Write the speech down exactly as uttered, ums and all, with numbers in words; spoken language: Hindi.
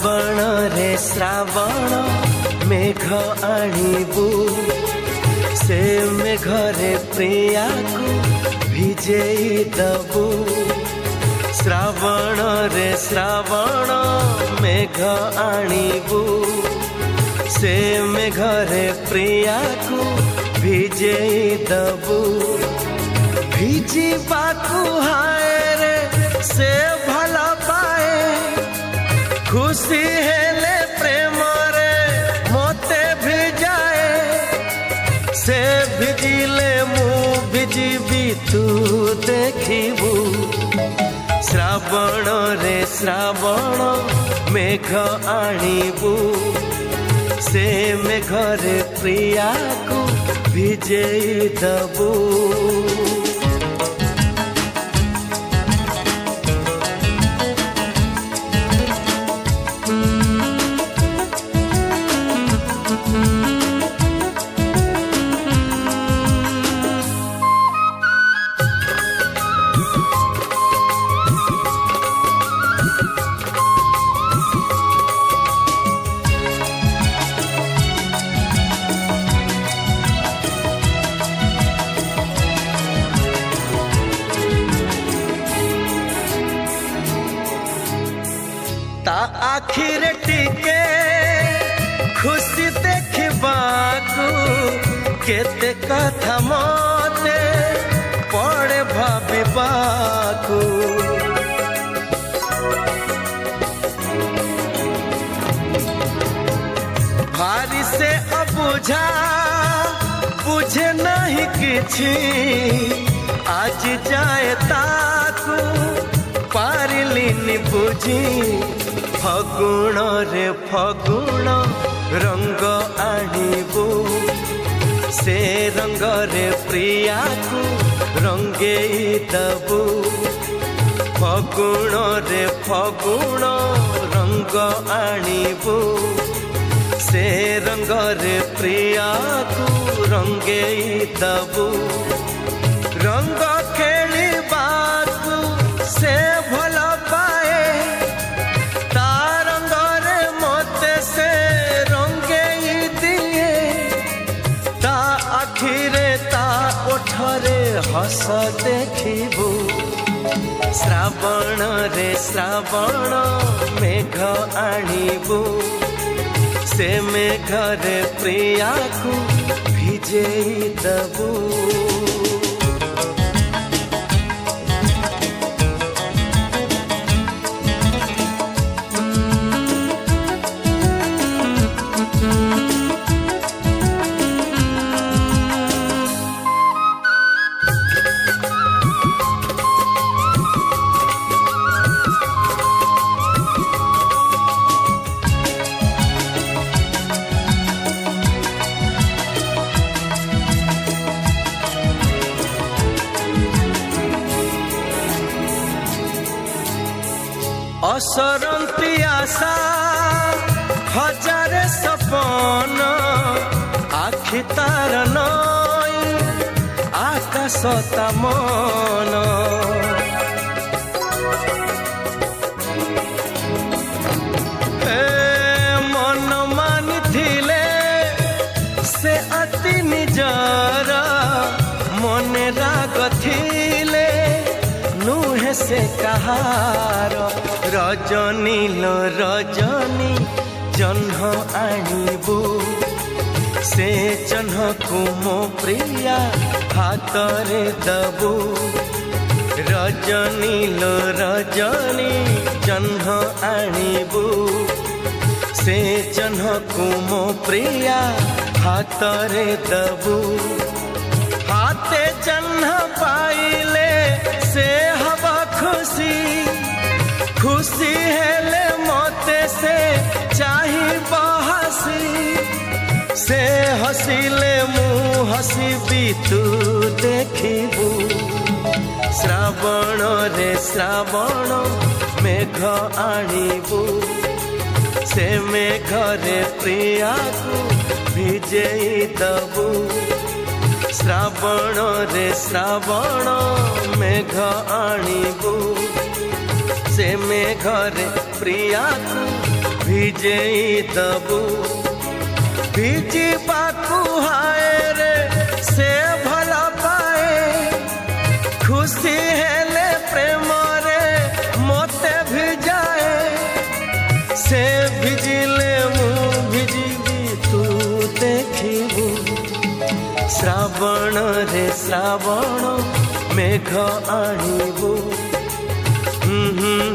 श्रावण रे श्रावण मेघ आणिबू से मेघरे प्रिया को भिजेई दबू श्रावण रे श्रावण मेघ आणिबू से मेघरे प्रिया को भिजेई दबू भिजी बाकू हाय रे से भला पाए खुशी हेले प्रेम रे मोते भिजाए से भिजिले मु भिजिबी तू देखिबू श्रावण रे श्रावण मेघ आणिबू से मेघरे प्रिया को भिजेई दबू आखिर टिके खुशी देखिबाकू केते कथा मते पड़े भाबिबाकू भारी से अबुझा बुझे नहीं किछि आज जाए ताकू पारिलिनी बुझी फगुण रे फगुण रंग आणिबू से रंग रे प्रिया को रंगेई दबू फगुण रे फगुण रंग आणिबू से रंग रे प्रिया को रंगेई दबू रंग खेलिबाकू से भला पाए हस देखिबू श्रावण रे श्रावण मेघ आणिबू से मेघरे प्रिया को भिजेई दबू असरंती आशा हजारे सपन आखि तार नई आकाश ता मन मन मानि थिले से अति निजर मन राग थिले नुहे से कहार रजनी लो रजनी जन्ह आणिबू से जन्ह को मो प्रिया हातरे दबू रजनी लो रजनी जन्ह आणिबू से जन्ह को मो प्रिया हातरे दबू हाथे जन्ह पाइले से हवा खुशी खुशी हेले मोते से चाही बहसी से हसीले मु हसीबी तू देखिबू श्रावण रे श्रावण मेघ आणिबू से मेघरे प्रिया को भिजेई दबू श्रावण रे श्रावण मेघ आणिबू से मेघरे प्रिया को ଭିଜେଇ ଦବୁ। ଭିଜିବାକୁ ହାଏ ରେ ସେ ଭଲ ପାଏ, ଖୁସି ହେଲେ ପ୍ରେମରେ ମୋତେ ଭିଜାଏ। ସେ ଭିଜିଲେ ମୁଁ ଭିଜିବି ତୁ ଦେଖିବୁ। ଶ୍ରାବଣରେ ଶ୍ରାବଣ ମେଘ ଆଣିବୁ। ହୁଁ ହୁଁ